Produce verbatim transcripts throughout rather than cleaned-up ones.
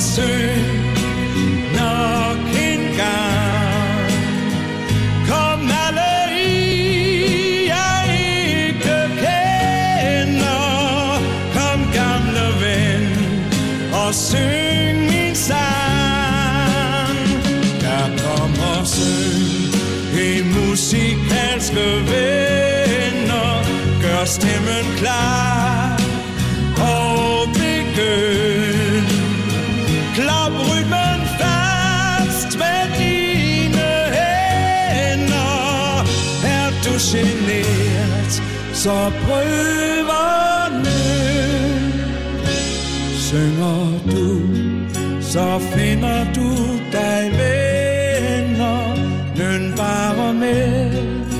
syng nok en gang. Kom alle I, jeg ikke kender. Kom gamle ven og syng min sang. Der kommer syng i musikalske venner. Gør stemmen klar og begynd. Klap rytmen fast med dine hænder. Er du genert, så prøv at nød. Synger du, så finder du dig venner. Nyn bare med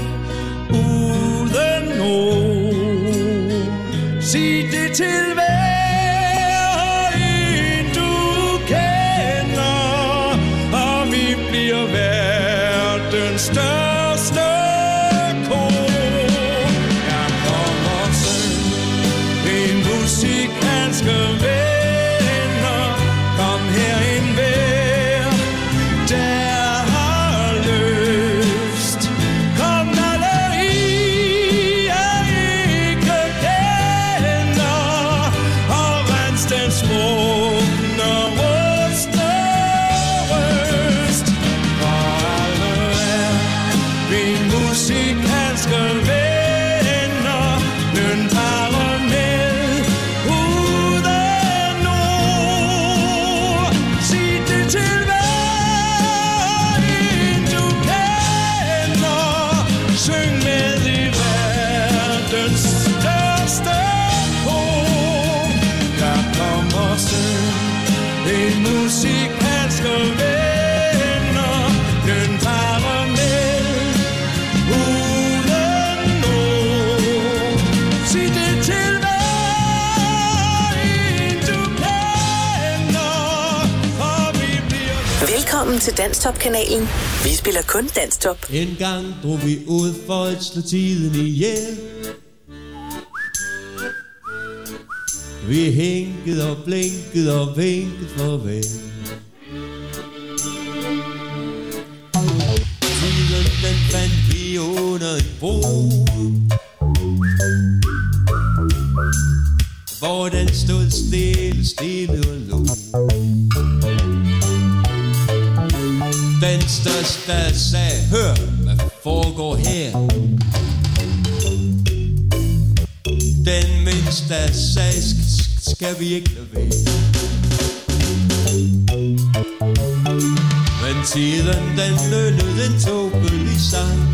uden ord. Sig det til hver en du kender, og vi bliver verdens største kor. Jeg kommer syng en musikalske venner. Kom her en hver, der har lyst. Kom alle I, jeg ikke kender, og rens den smugne røste røst. For alle er vi musikalske venner. Nyn bare med uden ord. Sig det til hver en du kender. Syng med i verdens største kor. Der kommer syng en musikalske venner. Nyn bare med uden ord. Sig det til hver en du kender, og vi bliver Velkommen til Danstop-kanalen. Vi spiller kun Danstop. En gang drog vi ud for at slå tiden ihjel. Vi hænkede og blinkede og vinkede farvel. Tiden den fandt vi under en bro, hvor den stod stille, stille og lå. Den største sagde, hør, hvad foregår her? Den mindste sagde, skal vi ikke lade være? Men tiden den lønnede den tåbelige sang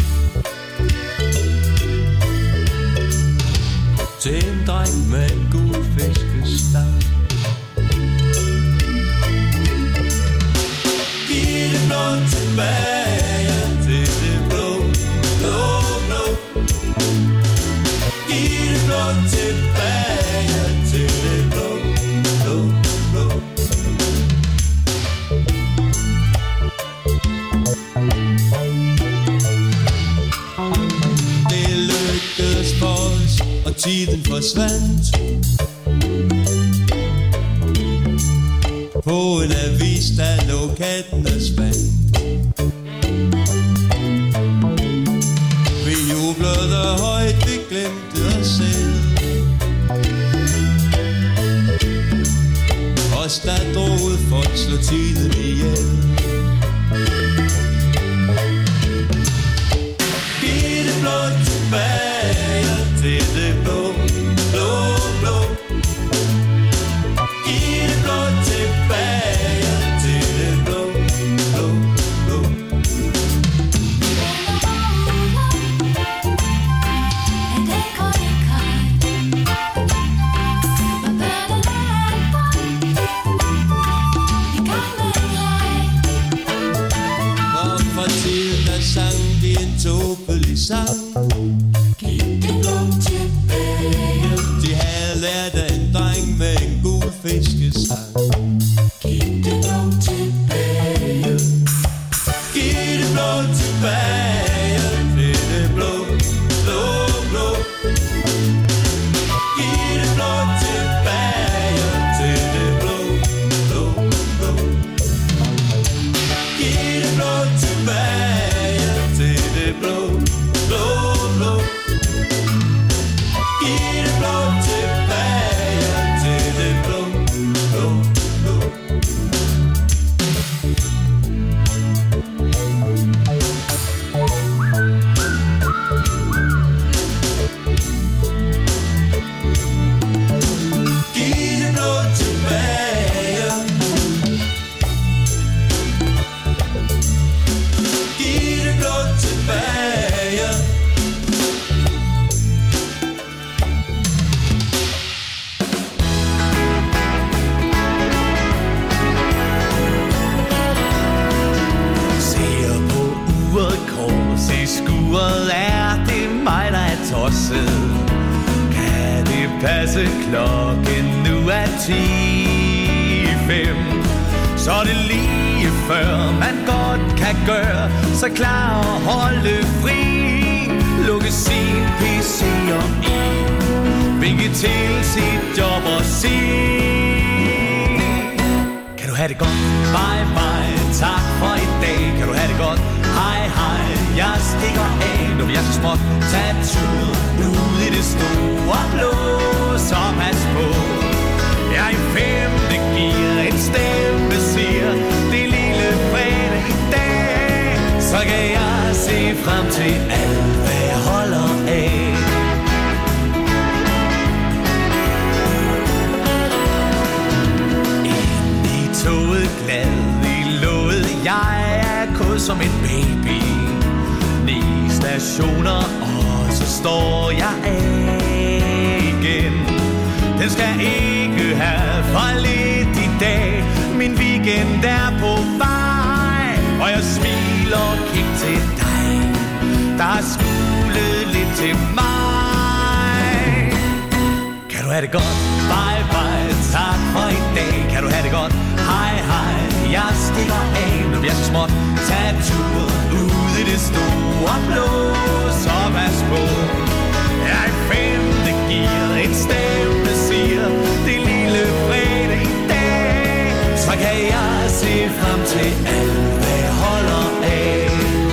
til en dreng med en god fiskestang. Giv det blå tilbage til det blå, blå, blå. Giv det blå tilbage til det blå, blå, blå. Det lykkedes for os, og tiden forsvandt. På en avis, der lå kattenes vand. Vi jublede højt, vi glemte os selv. Os der drog ud for at slå tiden ihjel. Giv det blå tilbage til det blå, blå, blå. Giv det blå tilbage til det blå, blå, blå. Og fra tiden der sang de en tåbelig sang. Giv det blå tilbage. De havde lært af en dreng med en gul fiskestang. Giv det blå tilbage. Giv det blå tilbage til det blå, blå, blå. Giv det blå tilbage til det blå, blå, blå. tosset. Kan det passe, klokken nu er ti fem? Så er det lige før man godt kan gøre så klar og holde fri. Lukke sin P C om i, vinke til sit job og sige: kan du have det godt? Bye bye, tak for i dag. Kan du have det godt? Hej hej, jeg stikker af. Nu vil jeg så småt tage turen ud i det store blå. Så pas på, jeg er i femte gear. En stemme siger, det er lille fredag i dag. Så kan jeg se frem til alt, hvad jeg holder af. Inde i toget glad i låget, jeg er kod som en baby. Ni stationer, og så står jeg af igen. Den skal ikke have for lidt i dag. Min weekend er på vej, og jeg smiler og kigger til dig, der har smuglet lidt til mig. Kan du have det godt? Bye bye, tak for i dag. Kan du have det godt? Hej hej, jeg stikker af. Nu bliver jeg så småt tage turen ud i det store blå. Så pas på, jeg er i femte gear. En stemme siger, det er lille fredag i dag. Så kan jeg se frem til alt, hvad jeg holder af.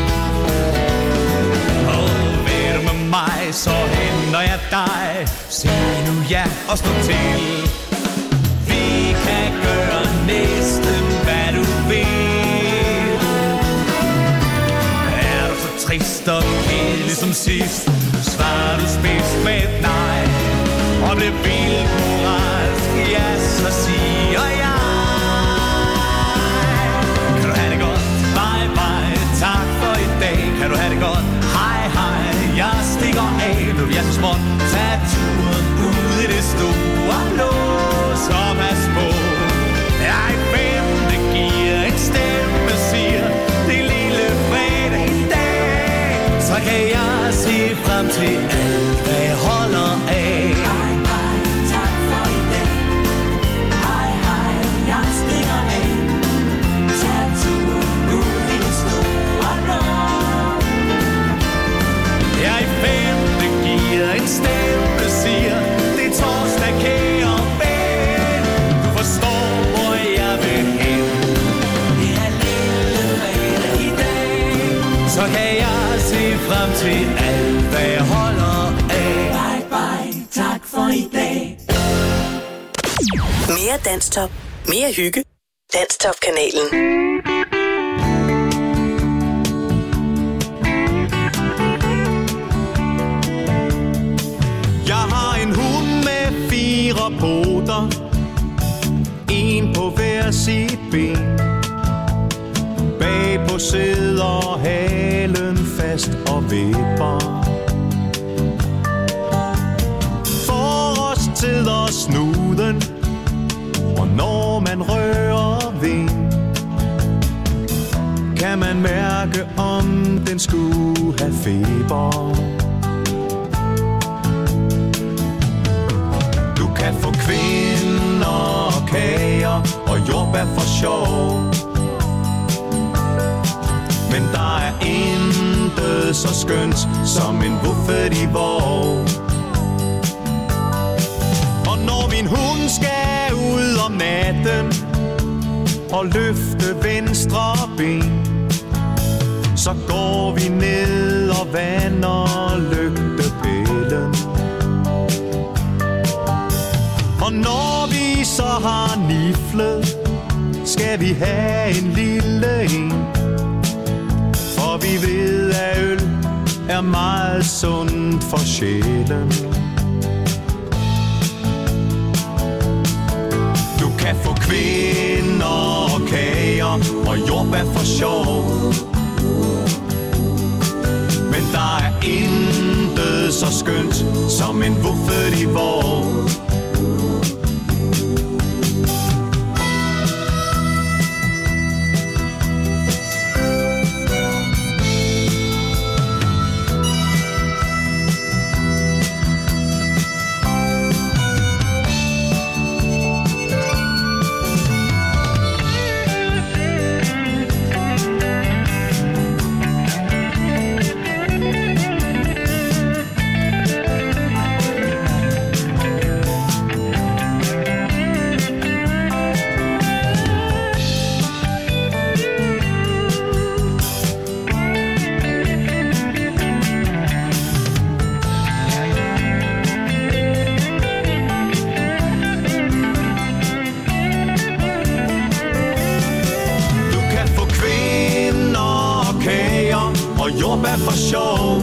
Og ved du med mig, så henter jeg dig. Sig nu ja og stå til. Vi kan gøre næsten hvad du vil. Er du så trist og kedelig som sidst, svarer du spidst med et nej. Og det vildt moralsk, ja, så siger jeg: kan du have det godt? Bye bye, tak for i dag. Kan du have det godt? Hej hej, jeg stikker af. Nu vil jeg så småt tage turen ud i det store blå. Så pas på, jeg er i femte gear. En stemme siger, det er lille fredag i dag. Så kan jeg se frem til alt, hvad jeg holder af. Bye bye, tak for i dag. Hej hej, jeg stikker af. Tag turen ud i det store blå. Jeg er i femte gear. En stemme siger, det er torsdag, kære ven. Du forstår, hvor jeg vil hen. Det er lille fredag i dag. Så kan jeg se frem til alt, hvad jeg holder af. Bye bye, tak for i dag. Mere Danstop. Mere hygge. Danstop-kanalen. Jeg har en hund med fire poter, en på hver sit ben. Bagpå sidder halen fast og vipper. Forrest sidder snuden, og når man rører ved, kan man mærke, om den skulle have feber. Du kan få kvinder og kager og jordbær for sjov, men der er intet så skønt som en buffet i vår. Og når min hund skal ud om natten og løfte venstre ben, så går vi ned og vander lygtepælen. Og når vi så har niflet, skal vi have en lille en, for vi ved, at øl er meget sundt for sjælen. Du kan få kvinder og kager og jordbær for sjov, men der er intet så skønt som en buffet i vår. er for sjov.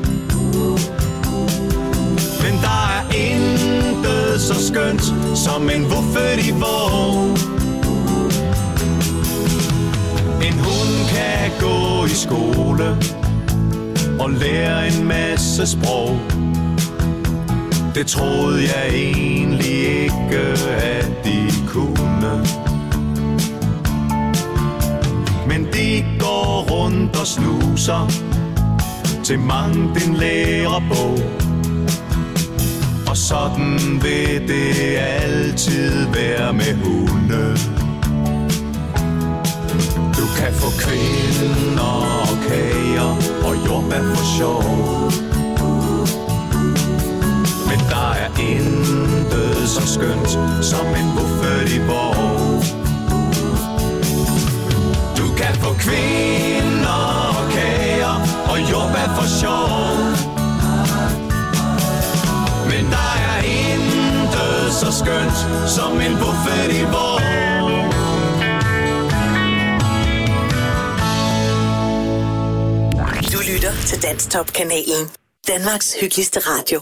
Men der er intet så skønt som en vuffet i vogn. En hund kan gå i skole og lære en masse sprog. Det troede jeg egentlig ikke, at de kunne. Men de går rundt og snuser til mangt en lærebog. Og sådan vil det altid være med hunde. Du kan få kvinder og kager og jordbær for sjov. Men der er intet så skønt som en buffet i vogn. Du kan få kvinder og kager og jordbær for sjov. Men der er intet så skønt som en buffet i vogn. Du lytter til Danstop-kanalen. Danmarks hyggeligste radio.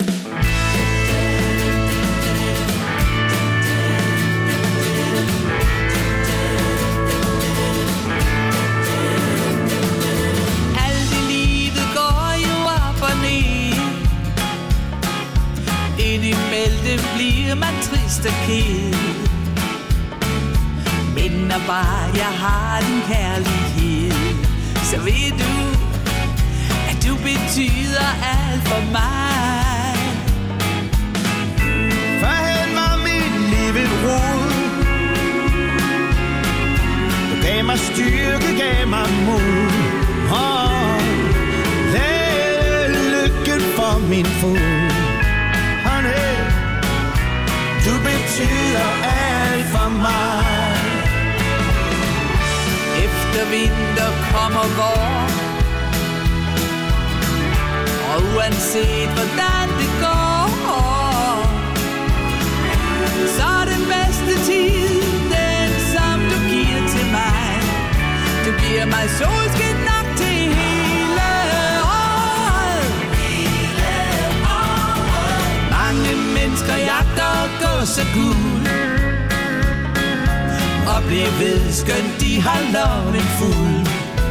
Alt i livet går jo op og ned. Indimellem bliver man trist og ked. Men når bare jeg har din kærlighed, så ved du, at du betyder alt for mig. Førhen var mit liv et rod. Du gav mig styrke, gav mig mod. Og lagde lykken for min fod. Honey, du betyder alt for mig. Efter vinter kommer går, og uanset hvordan det går, så er den bedste tid den, som du giver til mig. Du giver mig solskin nok til hele året. Mange mennesker jagter og går så guld, og bliver ved, skønt de har loven fuld.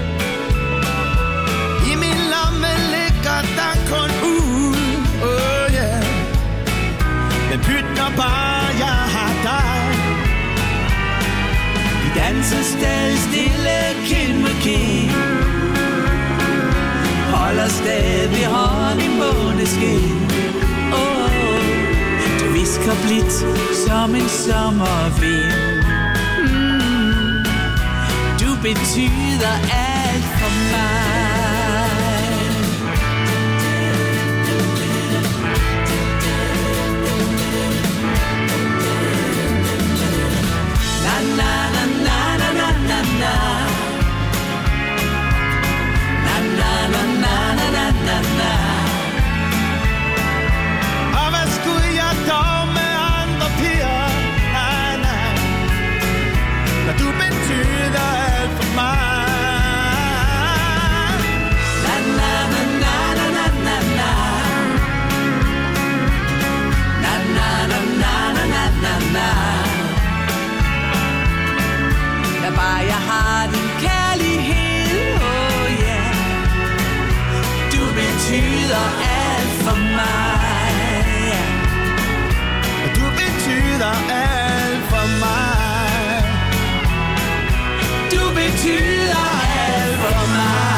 I min lomme ligger der kun ud. Oh yeah. Men pyt når bare jeg har dig. Vi danser stadig stille, kind mod kind. Holder stadig hånd i måneskin. Oh, du visker blidt som en sommervind. Mm, du betyder alt for mig. Na na na na na na na na. Na na na na na na na. Og hvad skulle jeg dog med andre piger? Nej, nej. Når du betyder alt for mig. Na na na na na na na. Na na na na na na na. Når bare jeg har din kærlighed, oh yeah. Du betyder alt for mig. Og du betyder alt for mig. Du betyder alt for mig.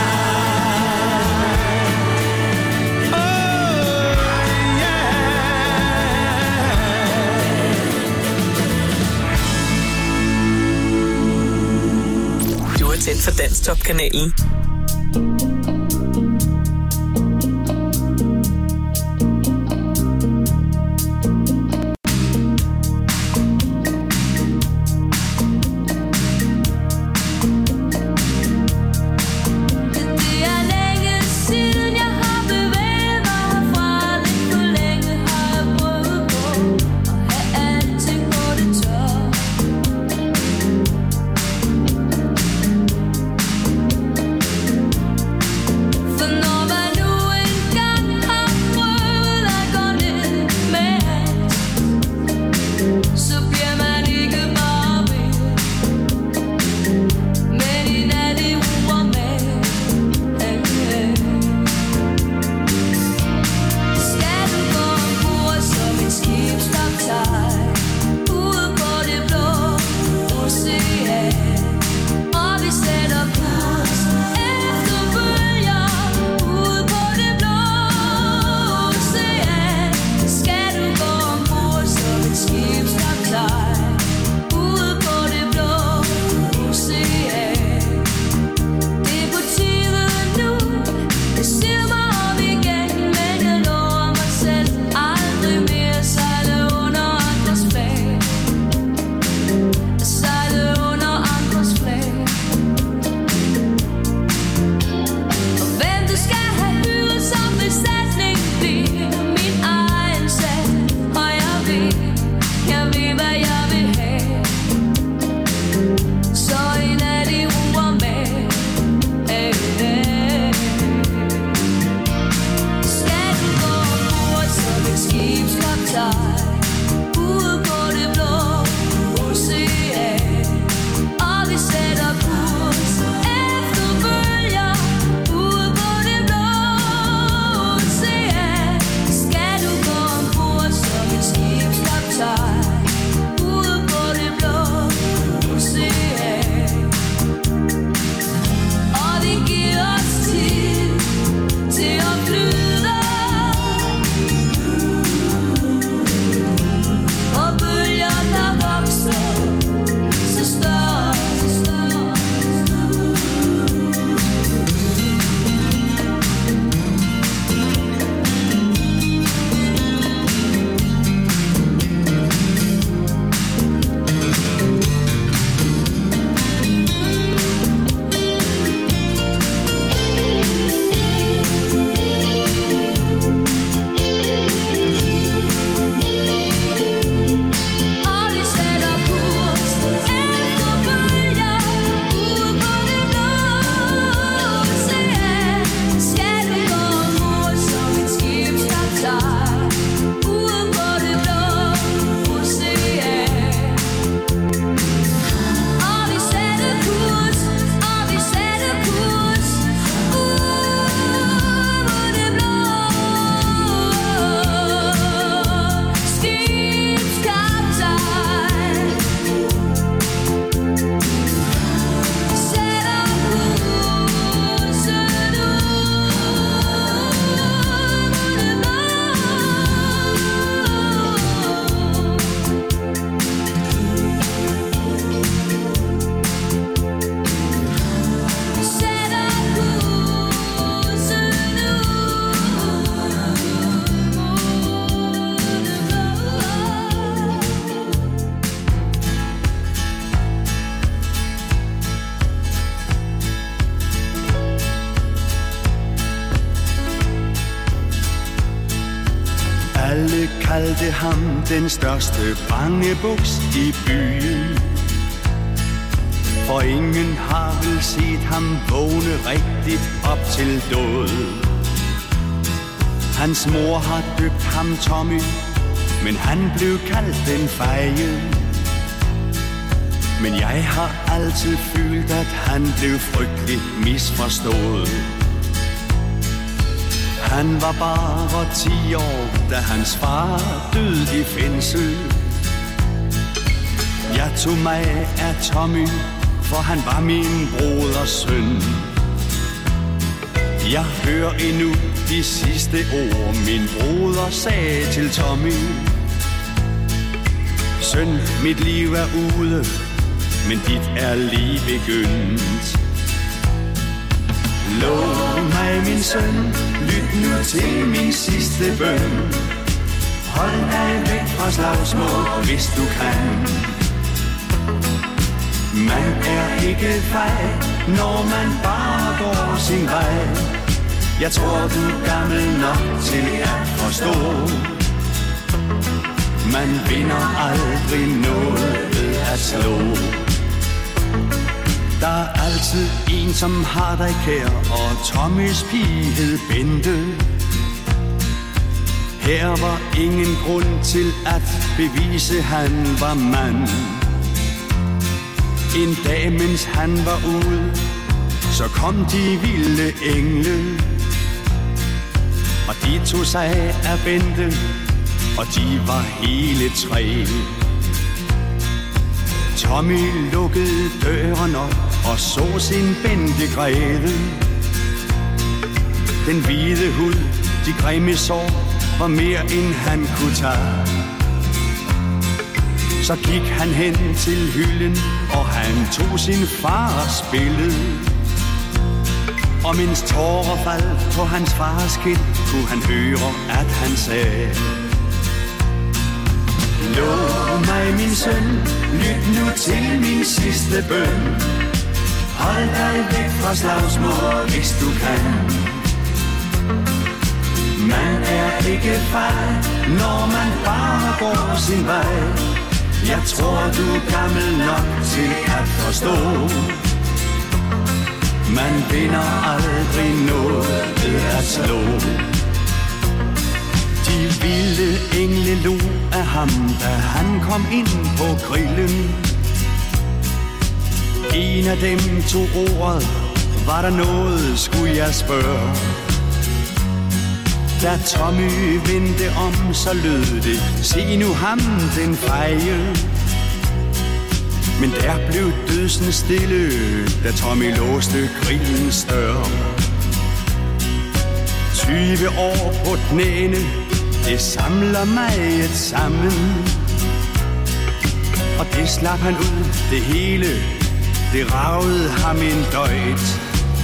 Oh yeah. Du er tændt for Danstop-kanalen. Det er længe siden jeg har bevæget mig herfra. Lidt for længe har jeg prøvet på at have alting på det tør. kaldte ham den største bangebuks i byen. For ingen har vel set ham vågne rigtigt op til død. Hans mor har døbt ham Tommy, men han blev kaldt den feje. Men jeg har altid følt, at han blev frygteligt misforstået. Han var bare ti år, da hans far døde i fængsel. Jeg tog mig af Tommy, for han var min broders søn. Jeg hører endnu de sidste ord, min broder sagde til Tommy. Søn, mit liv er ude, men dit er lige begyndt. Lov mig, min søn, lyt nu til min sidste bøn. Hold dig væk fra slagsmål, hvis du kan. Man er ikke fej, når man bare går sin vej. Jeg tror, du er gammel nok til at forstå. Man vinder aldrig noget ved at slå. Der er altid en, som har dig kær, og Tommys pige hed Bente. Her var ingen grund til at bevise, han var mand. En dag, mens han var ude, så kom de vilde engle. Og de tog sig af Bente, og de var hele tre. Tommy lukkede døren op og så sin Bente græde. Den hvide hud, de grimme sår, var mere end han kunne tage. Så gik han hen til hylden, og han tog sin fars billede. Og mens tårer faldt på hans fars kind, kunne han høre, at han sagde: lov mig, min søn, lyt nu til min sidste bøn. Hold dig væk fra slagsmål, hvis du kan. Man er ikke fej, når man bare går sin vej. Jeg tror, du er gammel nok til at forstå. Man vinder aldrig noget ved at slå. De vilde engle lo af ham, da han kom ind på grillen. En af dem tog ordet: var der noget, skulle jeg spørge. Da Tommy vendte om, så lød det: se nu ham, den feje. Men der blev dødsende stille, da Tommy låste grillens dør. Tyve år på knæene, det samler mig et sammen. Og det slap han ud, det hele, det ragede ham en døjt.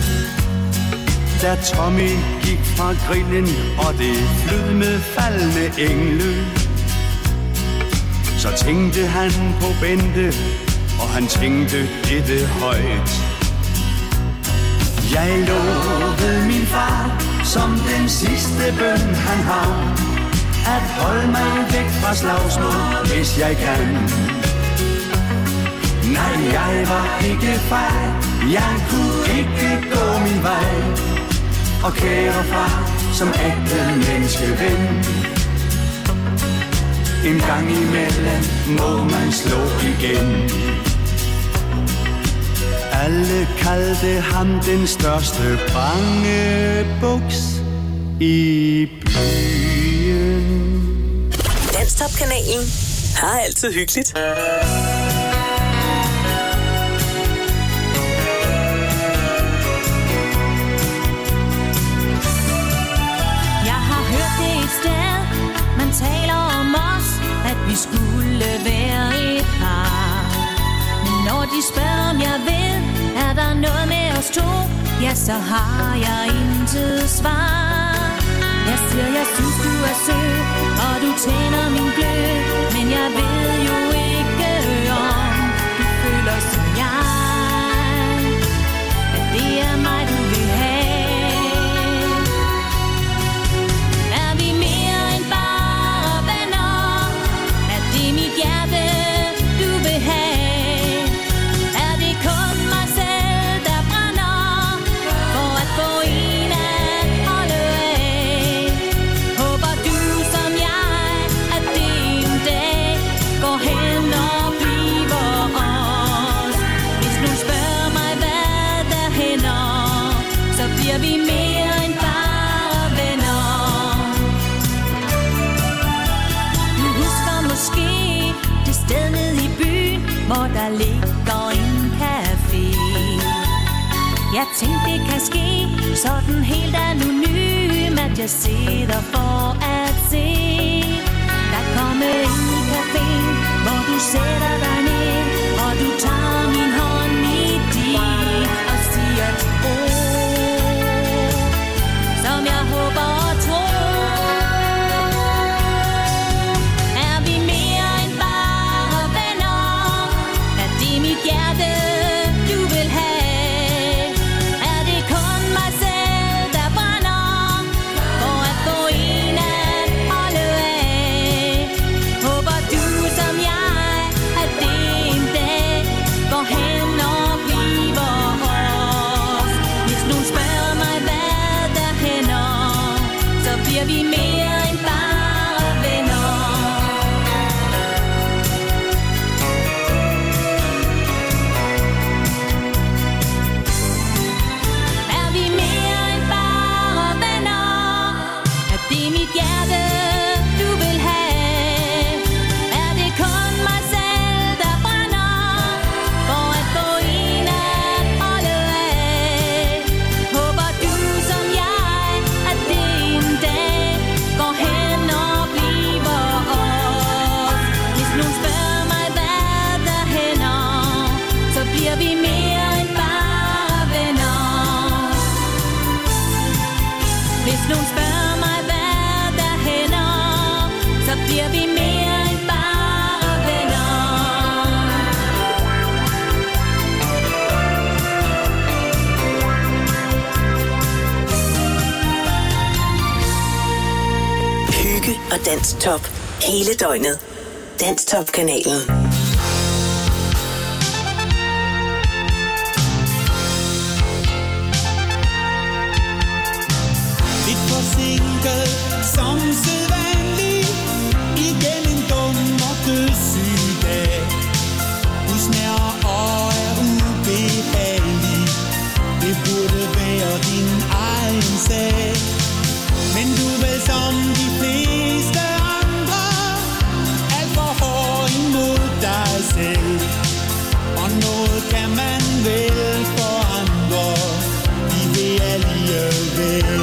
Da Tommy gik fra grillen, og det flød med faldende engle, så tænkte han på Bente, og han tænkte dette højt. Jeg lovede min far, som den sidste bøn han har, at holde mig væk fra slagsmål, hvis jeg kan. Nej, jeg var ikke fej, jeg kunne ikke gå min vej. Og kære far, som ægte menneskeven, en gang imellem må man slå igen. Alle kaldte ham den største bangebuks i byen. Danstop-kanalen har altid hyggeligt. Man taler om os, at vi skulle være et par. Men når de spørger, om jeg ved, er der noget med os to, ja, så har jeg intet svar. Jeg siger, jeg synes, du er sød, og du tænder min glød, men jeg ved jo ikke, om du føler som jeg, at det er mig, du vil have. Er vi mere end bare venner? ligger en café. Jeg tænkte det kan ske sådan helt anonym, at jeg sidder for at se. Der kommer en i caféen, hvor du sætter dig ned, og du tager min hånd i din og siger et ord, som jeg håber og tror. Er vi mere end bare venner? Er det mit hjerte, du vil have? Er det kun mig selv, der brænder for at få en at holde af? Håber du som jeg, at det en dag går hen og bliver os? Hvis nogen spørger mig, hvad der hænder, så bliver vi mere end bare venner. Er vi mere end bare venner? Er det mit hjerte, du vil have? Er det kun mig selv, der brænder for at få en at holde af? Håber du som jeg, at det en dag går hen og bliver os? Hvis nogen spørger mig, hvad der hænder, så bliver vi mere end bare venner. Hvis nogen spørger mig, hvad der hænder, så bliver vi mere end bare venner. Hygge og Danstop hele døgnet. Danstop-kanalen. Lidt forsinket som sædvanlig, igen en dum og dødssyg dag. Husnær og er ubehagelig, det burde være din egen sag. Men du vil som de fleste andre, alt for hård imod dig selv. Og noget kan man vel forandre, de vil alligevel.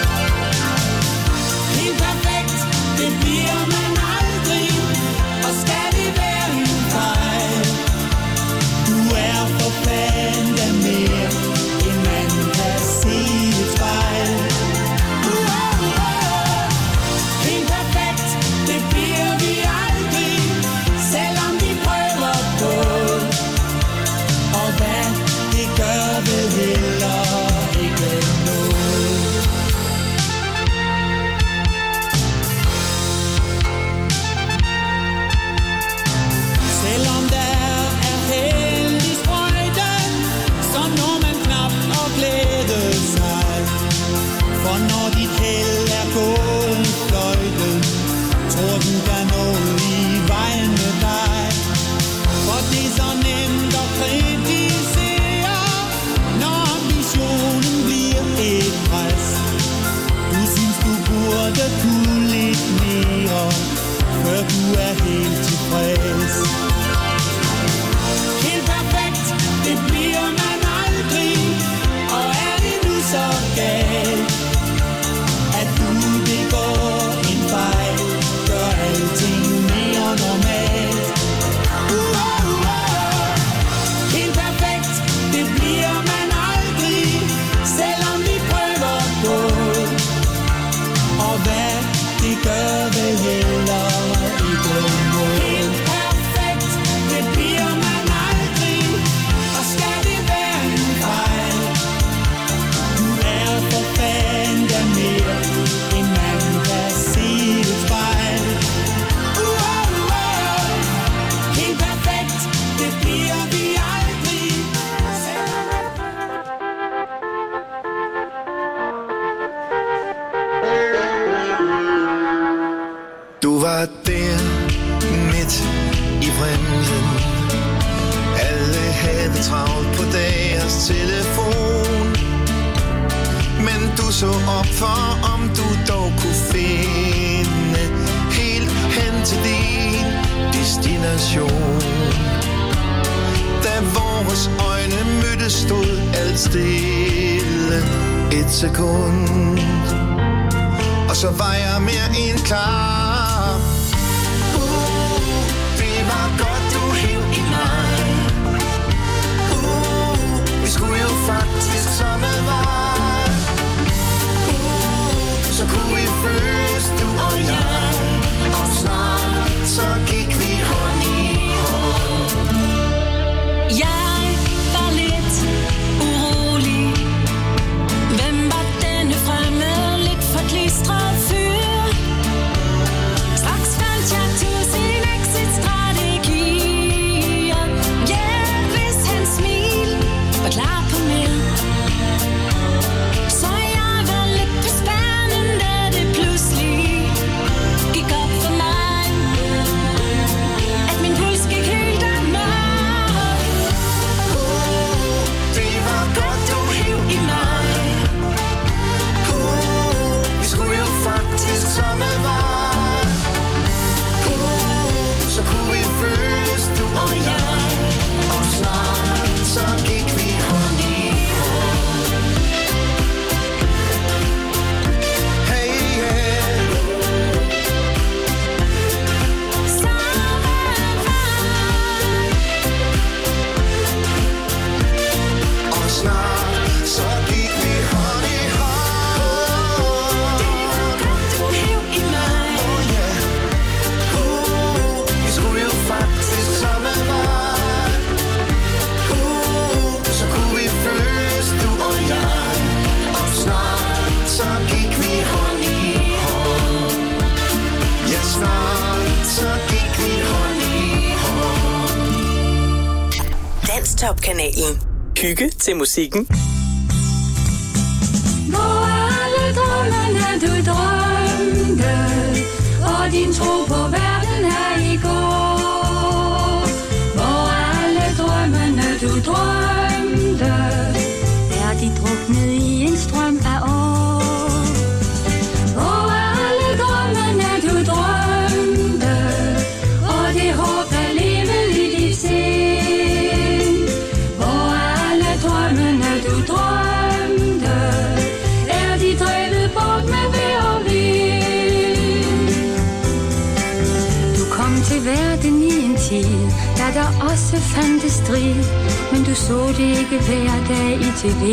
Helt perfekt, det bliver man aldrig, og skal det være en fejl? Du er for fanden af mere, end man kan se i et spejl. Helt perfekt, det bliver vi aldrig, selvom vi prøver på. Og hvad, det gør vel heller ikke noget. Selvom der er held i sprøjten, så når man knap og glæde sig. For når dit held er gået i fløjten, tror den der noget i vejen med dig. For det er så nemt at kritisere, når ambitionen bliver et pres. Du synes du burde kunne lidt mere, før du er helt tilfreds. Helt perfekt, det bliver man aldrig, og er det nu så galt, at du begår en fejl, gør alting mere normalt. Helt perfekt, det bliver man aldrig, selvom vi prøver på. Og hvad, det gør vel heller ikke noget. Helt perfekt, det bliver man aldrig, og skal det være en fejl? Du er for fanden der mere, end man kan se i et spejl. Helt perfekt, det bliver vi aldrig, Du var der midt i bremsen. Alle havde travlt på deres telefon. Men du så op for, om du dog kunne finde helt hen til din destination. Vores øjne mødtes, stod alt stille et sekund. Og så var jeg mere end klar. Uh, det var godt, du hev i mig. Uh, vi skulle jo faktisk samme vej. Uh, så kunne vi føles, du og jeg. Og snart, så gik vi hånd i hånd. Jeg var lidt urolig. Hvem var denne fremmede, lidt forklistret fyr? Straks fandt jeg til sin exit-strategier. Ja, hvis hans smil var klar på mig, så jeg var lidt på spærnen, da det pludselig gik op for mig, at min puls gik helt amok. Det var godt, du hev i mig. Uh, vi skulle jo faktisk samme vej. Uh, så kunne vi føles, du og jeg. Og snart, så gik vi hånd i hånd. Hey, yeah. Og snart, så gik vi hånd i hånd. Du hev i mig. Oh yeah. Uh, vi skulle jo faktisk samme vej. Uh, så kunne vi føles, du og jeg. Og snart, så gik vi hånd i hånd. Ja, snart, så gik vi hånd i hånd. Danstop-kanalen. Hygge til musikken. Hvor alle drømmene du drømte, og din tro på verden er i går. Hvor alle drømmene du drømte, er de druknet i en strøm af år. Hvor alle drømmene du drømte, og det håb der levede i dit sind. Hvor alle drømmene du drømte, er de drevet bort med vejr og vind. Du kom til verden i en tid, da der også fandtes strid, men du så det ikke hver dag i T V.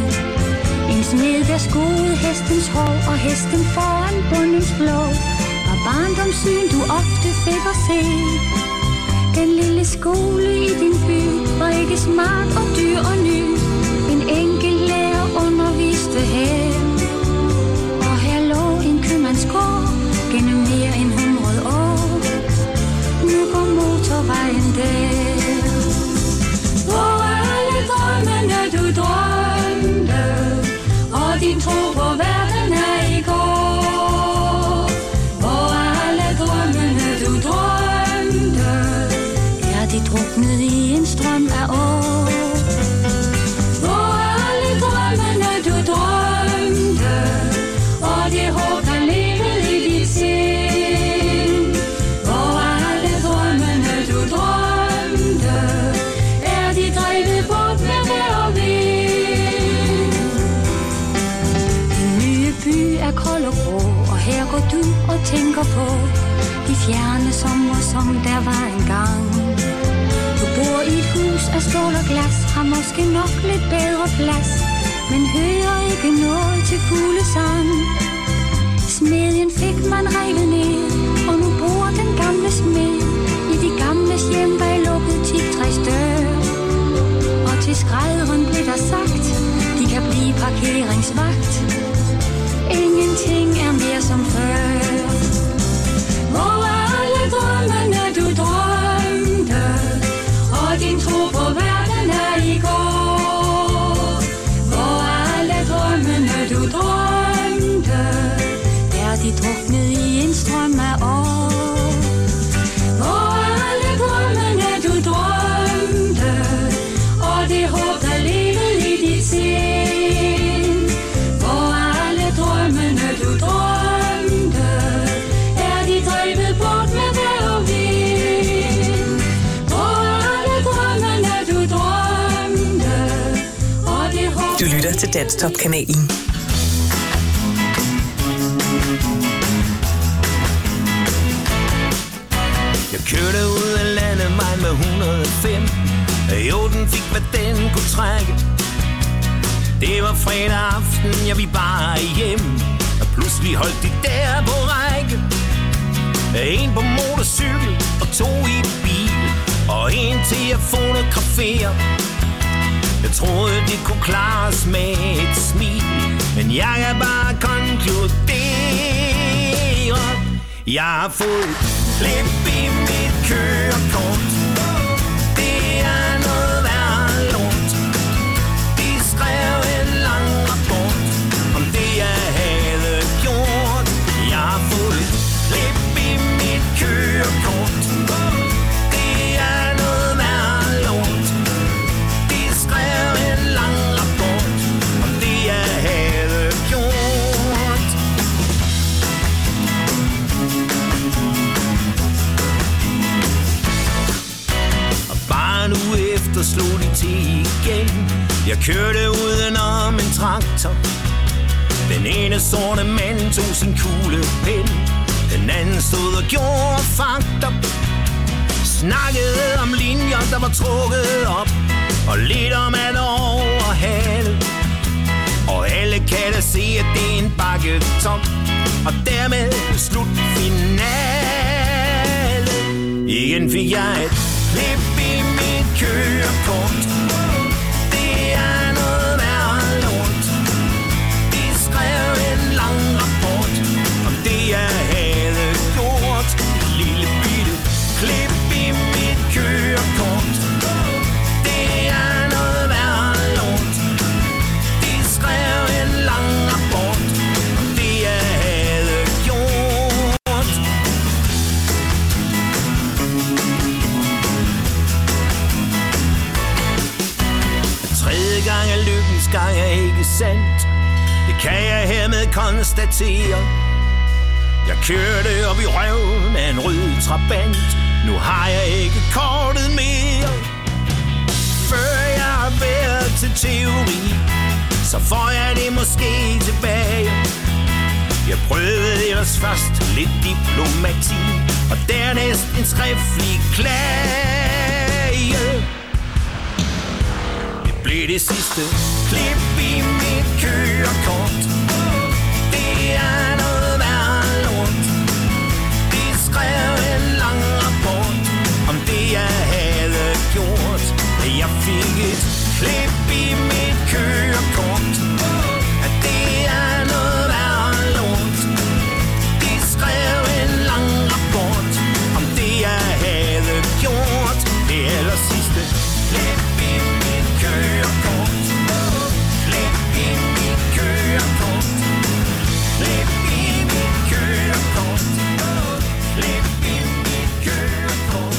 En smed, der skoede hestens hår, og hesten foran bundens blå, var barndomssyn, du ofte fik at se. Den lille skole i din by var ikke smart og dyr og ny. En enkelt lærer underviste her, og her lå en købmandsgård gennem mere end hundrede år. Nu går motorvejen der. Hvor alle drømmene du drømte, og din tro på verden er i går. Hvor alle drømmene du drømte, er de druknet i en strøm af år. Hvor alle drømmene du drømte, og det håb der levede i dit sind. Hvor alle drømmene du drømte, er de drevet bort med vejr og vind. Den nye by er kold og grå, og her går du og tænker på de fjerne sommer, som der var engang. Du bor i et hus af stål og glas, har måske nok lidt bedre plads, men hører ikke noget til fuglesang. Smedjen fik man revet ned, og nu bor den gamle smed i de gamles hjem bag lukket teaktræsdør. Og til skrædderen blev der sagt, de kan blive parkeringsvagt. Ingenting er mere som før. Hvor alle drømmene du drømte, og din tro på verden er i går. Hvor alle drømmene du drømte, er de druknet i en strøm af år. Hvor alle drømmene du drømte, og det håb der levede i dit sind. Hvor alle drømmene du drømte, er de drevet bort med vejr og vind. Hvor alle drømmene du drømte, Du lytter til Danstop-kanalen. Jeg kørte ud af landet mig med et hundrede og fem. Jo, den fik, hvad den kunne trække. Det var fredag aften, jeg vi bare hjem. Og pludselig holdt de der på række. En på motorcykel og to i bil. Og en til at fotografere. Jeg troede, det kunne klares med et smil. Men jeg kan bare konkludere. Jeg har fået klip i mit kørekort. Det er noget værre lort. De skrev en lang rapport om det jeg havde gjort. Jeg har fået klip i mit kørekort. Det er noget værre lort. De skrev en lang rapport om det jeg havde gjort. Og bare nu efter slog de til igen. Jeg kørte udenom en traktor. Den ene sorte mand tog sin kuglepen. Den anden stod og gjorde fakter. Snakkede om linjer, der var trukket op. Og lidt om at overhale. Og alle kan da se, at det er en bakketop. Og dermed slut finale. Igen fik jeg et klip i mit kørekort. Det er noget værre lort. De skrev en lang rapport om det jeg havde gjort. Et lille bitte klip i mit kørekort. Det er noget værre lort. De skrev en lang rapport om det jeg havde gjort. Tredje gang er lykkens gang er ikke sandt. Det kan jeg hermed konstatere. Jeg kørte op i røven af en rød trabant. Nu har jeg ikke kortet mere. Før jeg har været til teori, så får jeg det måske tilbage. Jeg prøvede ellers først lidt diplomati, og dernæst en skriftlig klage. Det blev det sidste klip i mit kørekort. Det er noget værre lort. De skrev en lang rapport om det jeg havde gjort. Jeg fik et klip i mit kørekort. At det er noget værre lort. De skrev en lang rapport om det jeg havde gjort. Det aller sidste klip i mit kørekort. Klip i mit kørekort. Klip i mit kørekort. Klip i mit kørekort.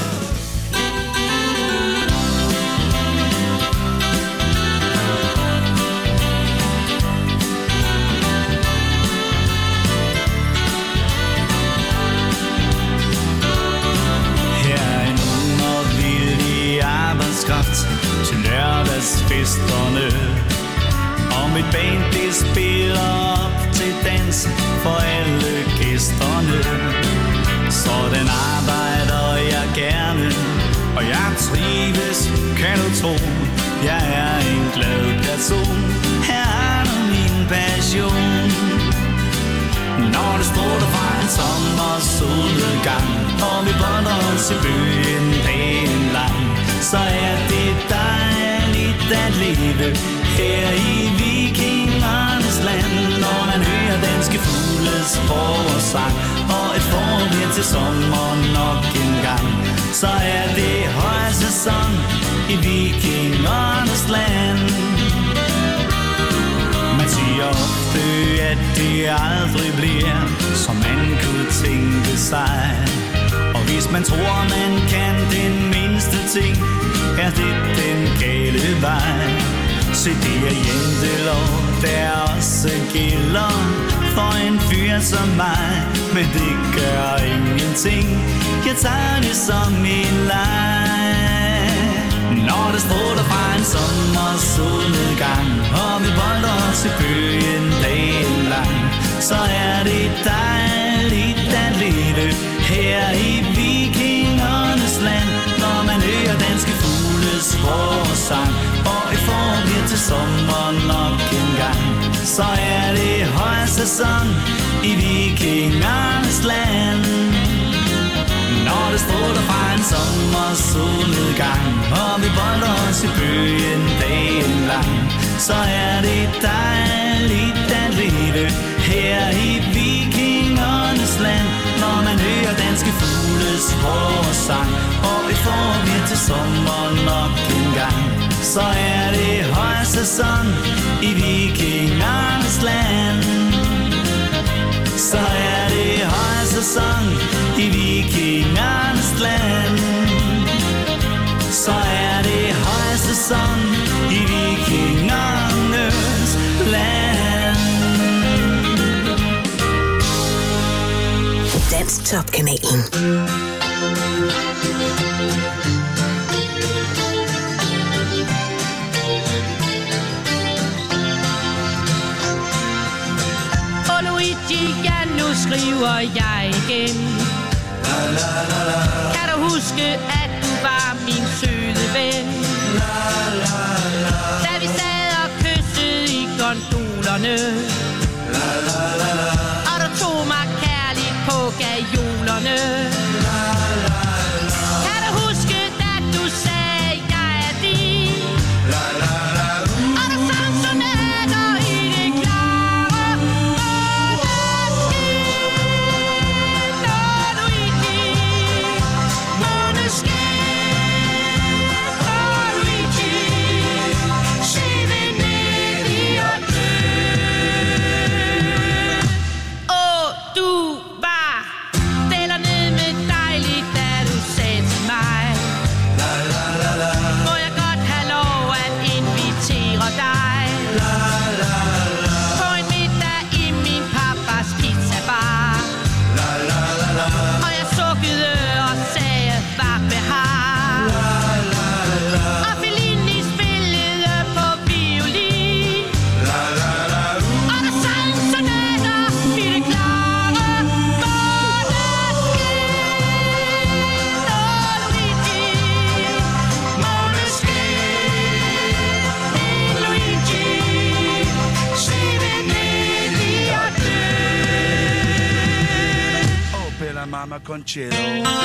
Til lørdagsfesterne. Og mit band det spiller op til dans for alle gæsterne. Sådan arbejder jeg gerne, og jeg trives, kan du tro. Jeg er en glad person, her er nu min passion. Når det stråler fra en sommer solnedgang, og vi bånder os i byen pæn lang, så er det dejligt at leve her i vikingernes land. Når man hører danske fugles forårssang og et forvejr til sommer nok en gang, så er det højsæson i vikingernes land. Man siger ofte, at det aldrig bliver, som man kunne tænke sig. Og hvis man tror, man kan den mindste ting, er det den gale vej. Se, det er jantelov, der også gælder for en fyr som mig. Men det gør ingenting, jeg tager det som en leg. Når det stråler fra en en sommersolnedgang, og vi bolder os i bøgen dagen lang. Så er det dejligt at leve her i vikingernes land, når man hører danske fugles forårssang, og i forår bliver til sommer nok en gang. Så er det højsæson i vikingernes land. Når det stråler fra en sommersolnedgang, og vi bolder os i bøgen dagen lang, så er det dejligt at leve her i vikingernes land, når man hører danske fugles forårssang, og vi får vi til sommer nok en gang. Så er det højsæson i vikingernes land. Så er det højsæson i vikingernes land. Så er det højsæson i vikingernes land. Danstopkanalen. Ja, nu skriver jeg igen. La, la, la, la. Kan du huske, at du var min søde ven? La, la, la. Da vi sad og kyssede i gondolerne. La, la, la, la. Og du tog mig kærligt på gajolerne. La, la, la. Kan du huske, da du sagde, jeg er din? La, la, la. Og du sang sonater i det klare. Mama Conchero.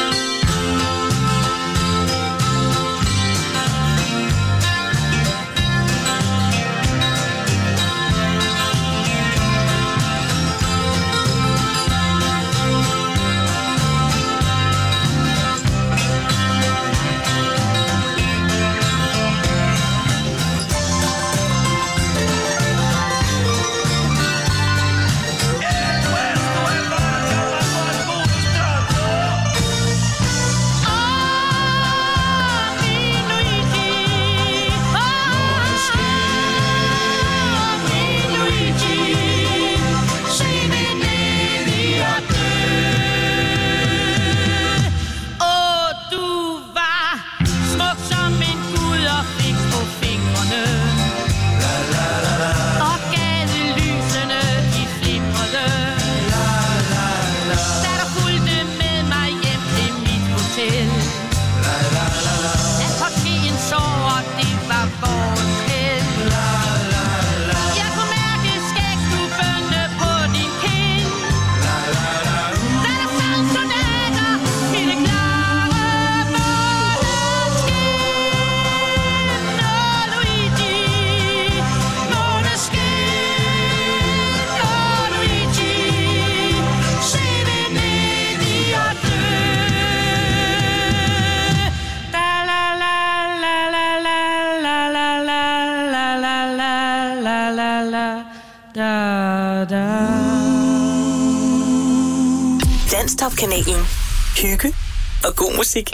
Danstopkanalen. Hygge og god musik.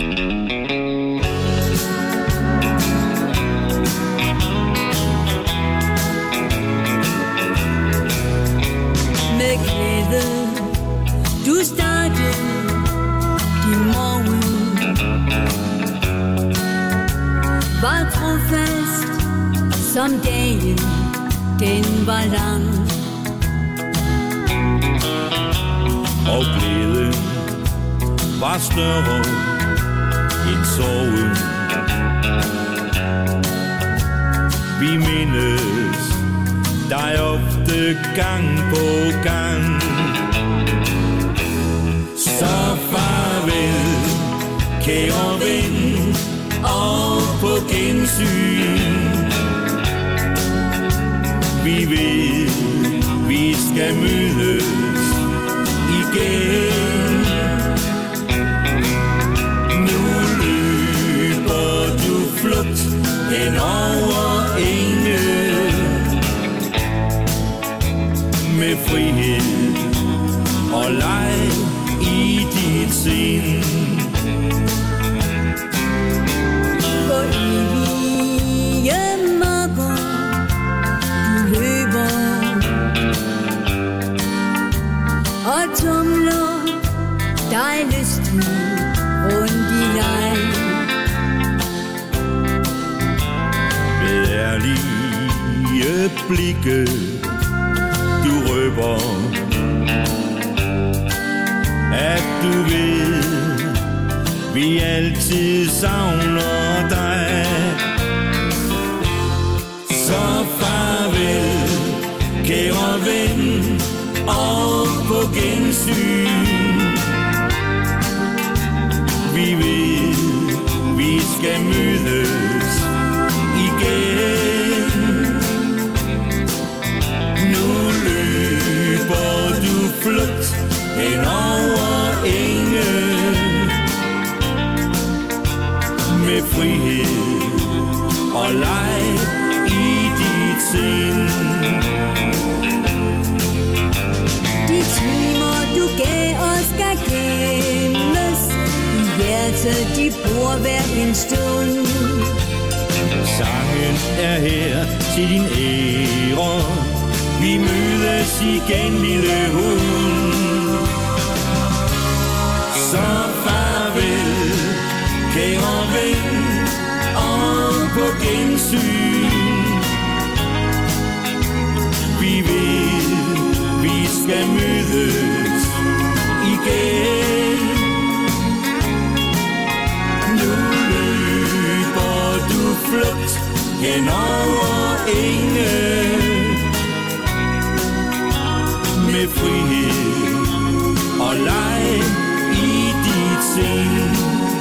Med glæde, du startede din morgen. Var fast, som dagen, den var lang. Og glæden var større end sorgen. Vi mindes dig ofte gang på gang. Så farvel, kære ven, og på gensyn. Vi ved, vi skal mødes igen. Nu løber du flugt hen over enge med frihed og leg i dit sind. På evige mørker du løber og tumler dig lysten rundt i leg. Med ærlige blikke du røber, at du ved, vi altid savner dig. Så farvel, kære ven, og på gensyn. Vi ved, vi skal mødes igen. Nu løber du flugt hen over enge med frihed og leg i dit sind. De timer du gav os skal gemmes i hjertet, de bor hver en stund. Sangen er her til din ære, vi mødes igen, lille hund. Så farvel, kære ven, og på gensyn. Vi ved, vi skal mødes igen. Nu løber du flugt hen over enge med frihed og leg i dit sind.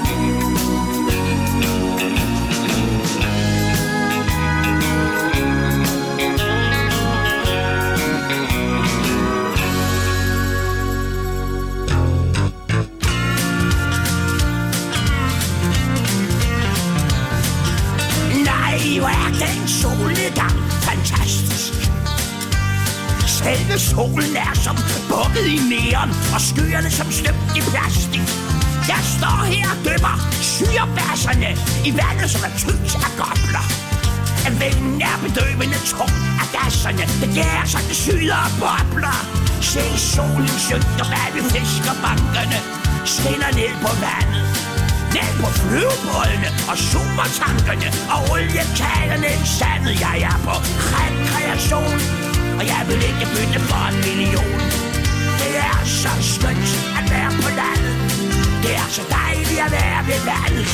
Nej, hvor er den solnedgang fantastisk. Selve solen er som bukket i neon, og skyerne som støbt i plastik. Jeg står her og dømmer syrebasserne i vandet, som er tyndt af gobler. Vinden er bedøvende tung af gasserne, det gærer sig til syder og bobler. Se solen synker bag ved fiskerbankerne, skinner ned på vandet, ned på flyvebådene og supertankerne og oliekagerne i sandet. Jeg er på rekreation, og jeg vil ikke bytte for en million. Det er så skønt at være på landet, det er så dejligt at være ved vandet.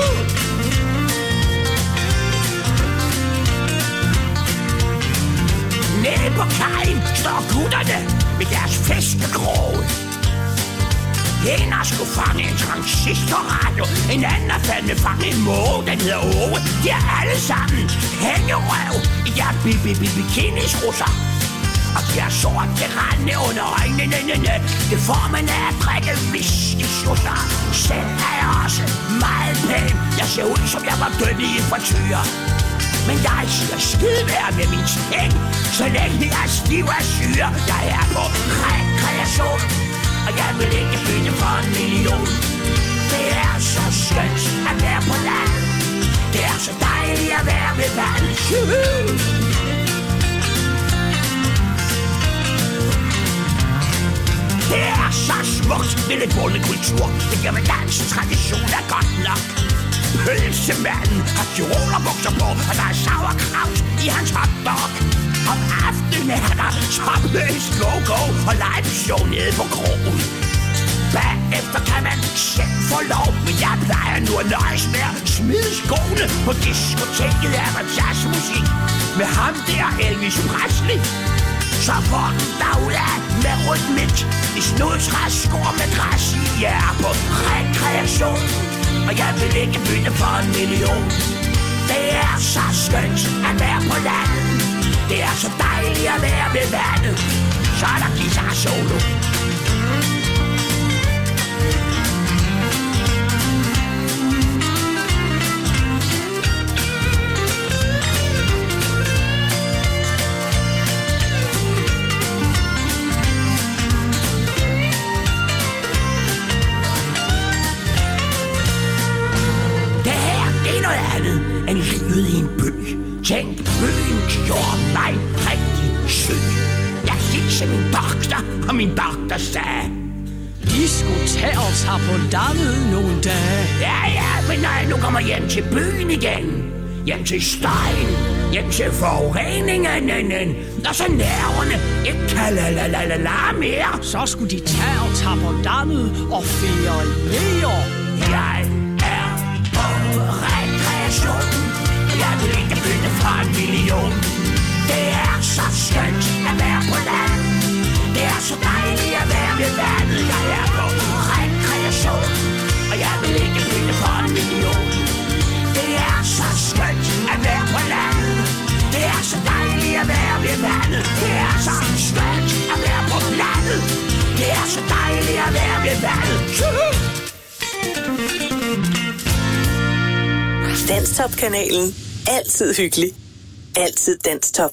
Nede på kajen står gutterne med deres fiskekrog. En har skulle fange en transistorradio, en anden har fandme fange en måge, den hedder Åge. De er alle sammen hængerøv i deres bikinisrusser. Og de har sort gerande under øjnene. Det får man af at drikke whisky-sjusser. Selv er jeg også meget pæn. Jeg ser ud som jeg var død i en frityre. Men jeg siger skidevær med min ting, så længe jeg er stiv af syre. Jeg er på rekreation, og jeg vil ikke bytte for en million. Det er så skønt at være på land, det er så dejligt at være ved vandet. Det er så smukt med lidt bondekultur. Det giver mig dansk tradition er godt nok. pølsemanden har tyrolerbukser på, og der er sauerkraut i hans hotdog. Om aftenen er der topløst go-go og live show nede på krogen. Bagefter kan man selv få lov, men jeg plejer nu at nøjes med at smide skoene. På diskoteket er der jazzmusik med ham der Elvis Presley. Så får den derudad med rytmik i snudtræskor med græs i jer på rekreation. Og jeg vil ikke bytte for en million. Det er så skønt at være på landet. Det er så dejligt at være ved vandet. Så er der guitar solo. End livet i en by. Tænk, byen gjorde mig rigtig syg. Jeg gik til min doktor, og min doktor sagde, I skulle tage os her på landet nogle dage. Ja, ja, men når jeg nu kommer hjem til byen igen, hjem til støjen, hjem til forureningen, og så nerverne ikke kan la la la la la mere, så skulle de tage os her på landet og feriere. Jeg er på rekreation. Jeg vil ikke bytte for en million. Det er så skønt at være på land. Det er så dejligt at være ved vandet. Jeg er på rekreation. Og jeg vil ikke bytte for en million. Det er så skønt at være på land. Det er så dejligt at være ved vandet. Det er så skønt at være på landet. Det er så dejligt at være ved vandet. Danstop-kanalen. Altid hyggelig. Altid Danstop.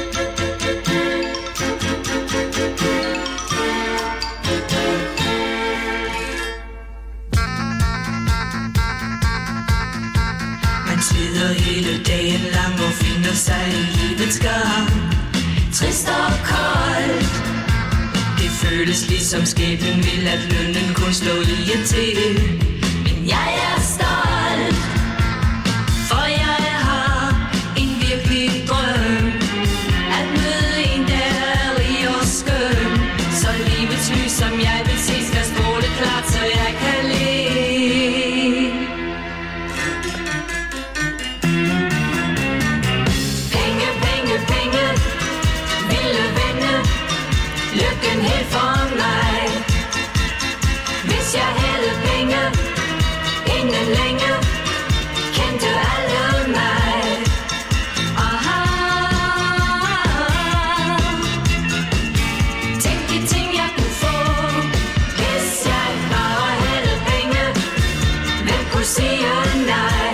Man sveder hele dagen lang og finder sig i livets gang. Trist og koldt. Det føles ligesom skæbnen vil, at lønnen kun slår i et til. Men jeg er stolt. For jeg har en virkelig drøm. At møde en, der er rig og skøn. Så livets lys, som jeg vil se, skal stråle klart, så jeg kan le. Penge, penge, penge, ville vende lykken helt for mig. Hvis jeg havde penge, inden længe kendte alle mig. Aha. Tænk de ting jeg kunne få, hvis jeg bare havde penge. Hvem kunne sige nej?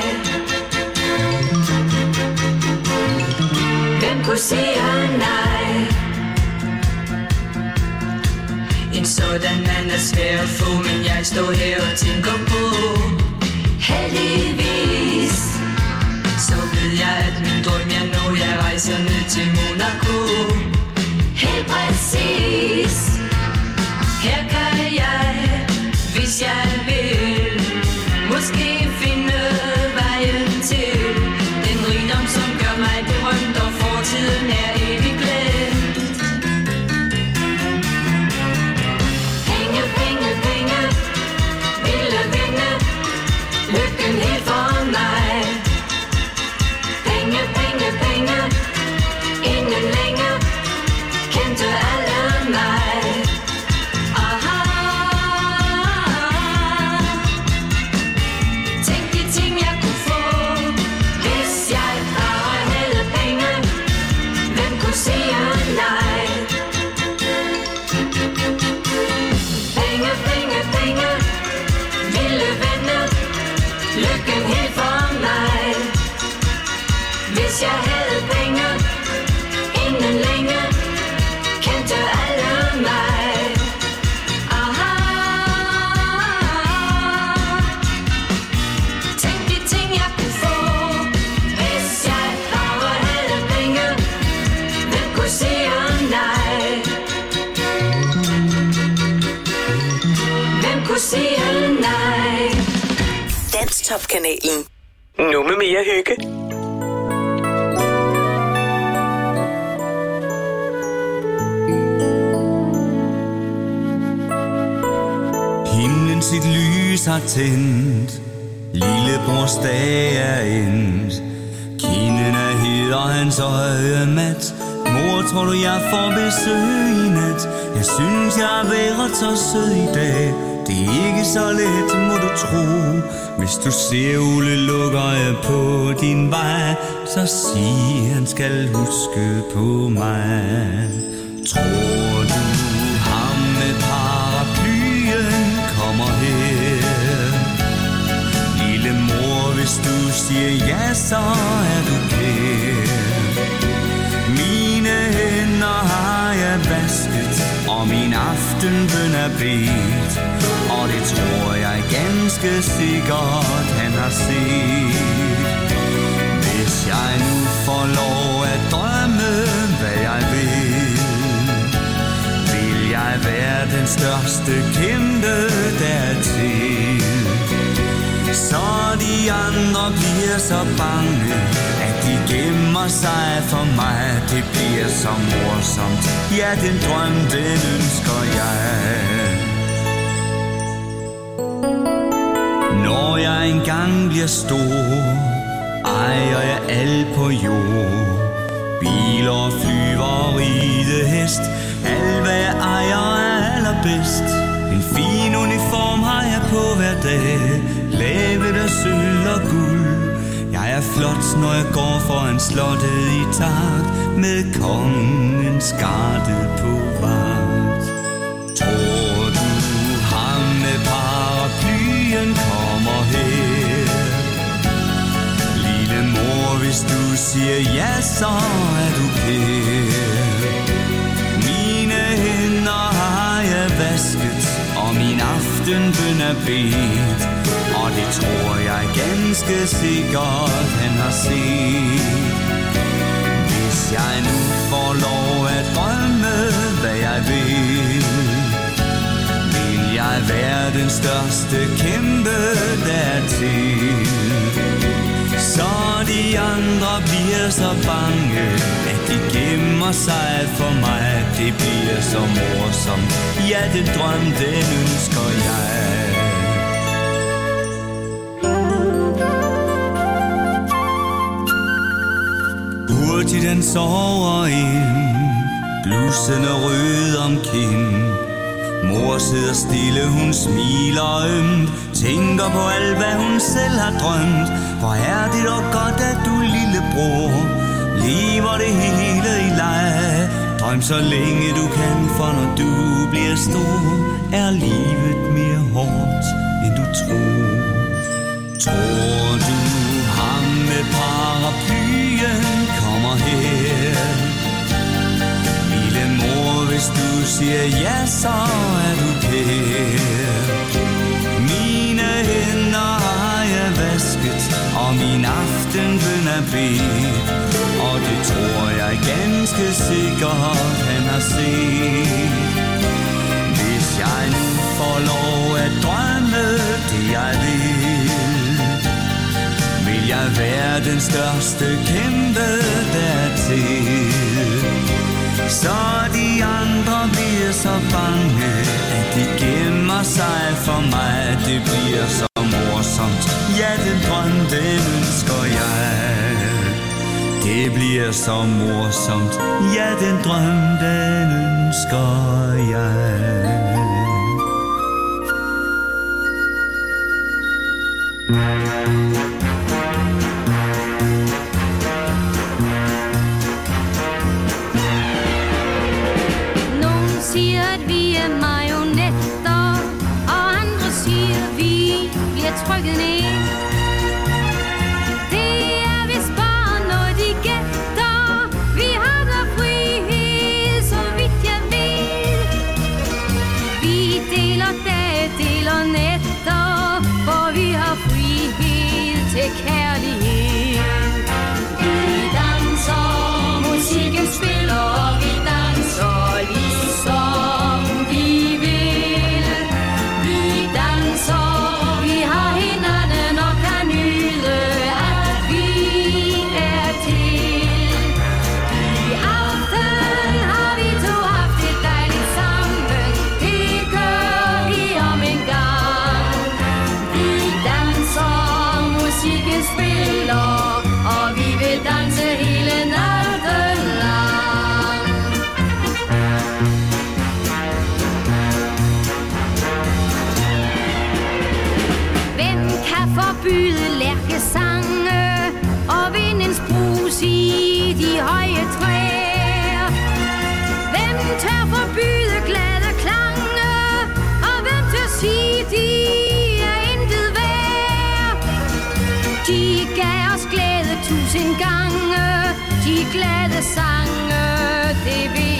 Hvem kunne sige nej? En sådan mand er svær at få, men jeg står her og tænker på. Heldigvis, så ved jeg, at min drøm jeg når, jeg rejser ned til Monaco. Helt præcis, her kan jeg, hvis jeg vil, måske finde vejen til den rigdom, som gør mig berømt, og fortiden er evigt glemt. Penge, penge, penge, ville vinde lykken helt for mig. Penge, penge, penge, inden længe kendte alle mig. Aha. Tænk de ting jeg kunne få, hvis jeg bare havde penge. Hvem kunne sige nej? Penge, penge, penge, ville vende lykken helt for mig. Hvis jeg havde penge, inden længe kendte alle mig. Aha. Tænk de ting jeg kunne få, hvis jeg bare havde penge. Hvem kunne sige nej? Hvem kunne sige nej? Danstop-kanalen. Nu med mere hygge. Himlen sit lys har tændt, lillebrors dag er endt. Kinden er hed og hans øje mat. Mor, tror du jeg får besøg i nat? Jeg synes jeg har været så sød i dag. Det er ikke så let, må du tro. Hvis du ser Ole lukker på din vej, så sig han skal huske på mig. Tror du ham med paraplyen kommer her? Lille mor, hvis du siger ja, så er du kær. Mine hænder har jeg vasket, og min aftenbøn er bedt, og det tror jeg ganske sikkert han har set. Hvis jeg nu får lov at drømme, hvad jeg vil, vil jeg være den største kæmpe dertil. Så de andre bliver så bange, at de gemmer sig for mig. Det bliver så morsomt, ja, den drøm, den ønsker jeg. Når jeg engang bliver stor, ejer jeg alt på jord. Biler, flyver, ridehest, alt hvad jeg ejer er allerbedst. En fin uniform har jeg på hver dag, lavet af sølv og guld. Jeg er flot, når jeg går foran slottet i takt, med kongens garde på vagt. Tror du ham med paraplyen kommer her? Lille mor, hvis du siger ja, så er du kær. Mine hænder har jeg vasket, og min aftenbøn er bedt, og det tror jeg ganske sikkert han har set. Hvis jeg nu får lov at drømme, hvad jeg vil, vil jeg være den største kæmpe dertil. Så de andre bliver så bange, at de gemmer sig for mig. Det bliver så morsomt, ja, den drøm, den ønsker jeg. Hurtigt den sover ind, blusen er rød om kind. Mor sidder stille, hun smiler ømt, tænker på alt, hvad hun selv har drømt. Hvor er det dog godt, at du, lillebror, lever det hele i leg. Drøm så længe du kan, for når du bliver stor, er livet mere hårdt, end du tror. Tror du ham med paraplyen kommer her? Lille mor, hvis du siger ja, så er du kær. Mine hænder har jeg vasket, og min aftenbøn er bedt, og det tror jeg ganske sikkert han har set. Hvis jeg nu får lov at drømme det jeg vil, vil jeg være den største kæmpe dertil. Så de andre bliver så bange, at de gemmer sig for mig. Det bliver så morsomt, ja, den drøm, den ønsker jeg. Det bliver så morsomt, ja, den drøm, den ønsker jeg. Nogen siger, at vi er marionetter, og andre siger, at vi bliver trykket ned. Det er vist bare noget, de gætter. Vi har da frihed, så vidt jeg ved. Vi deler dage, deler nætter, for vi har frihed til kærlighed. Vi danser, musikken spiller, og vi danser ligesom vi vil. Vi danser, vi har hinanden forbyde lærkesange og vindens brus i de høje træer? Hvem tør forbyde glade klange, og hvem tør sige, de er intet værd? De gav os glæde tusind gange, de glade sange, det ved